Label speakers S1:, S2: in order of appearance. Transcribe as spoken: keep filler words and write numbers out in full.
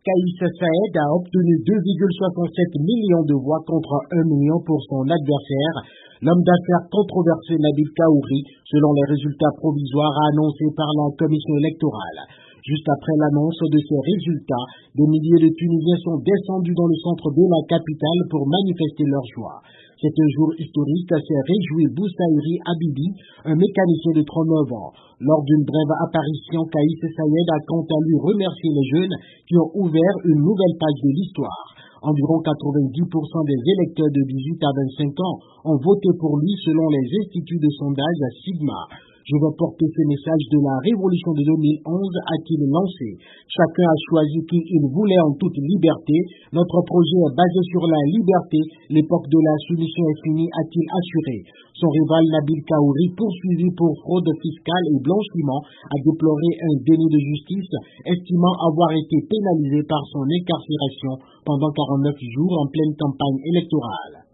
S1: Kais Saied a obtenu deux virgule soixante-sept millions de voix contre un million pour son adversaire, l'homme d'affaires controversé Nabil Kaouri, selon les résultats provisoires annoncés par la commission électorale. Juste après l'annonce de ces résultats, des milliers de Tunisiens sont descendus dans le centre de la capitale pour manifester leur joie. C'est un jour historique, s'est réjoui Boussaïri Habibi, un mécanicien de trente-neuf ans. Lors d'une brève apparition, Kais Saied a quant à lui remercié les jeunes qui ont ouvert une nouvelle page de l'histoire. Environ quatre-vingt-dix pour cent des électeurs de dix-huit à vingt-cinq ans ont voté pour lui selon les instituts de sondage à Sigma. Je veux porter ce message de la révolution de deux mille onze, a-t-il lancé. Chacun a choisi qui il voulait en toute liberté. Notre projet est basé sur la liberté. L'époque de la soumission est finie, a-t-il assuré. Son rival Nabil Kaouri, poursuivi pour fraude fiscale et blanchiment, a déploré un déni de justice, estimant avoir été pénalisé par son incarcération pendant quarante-neuf jours en pleine campagne électorale.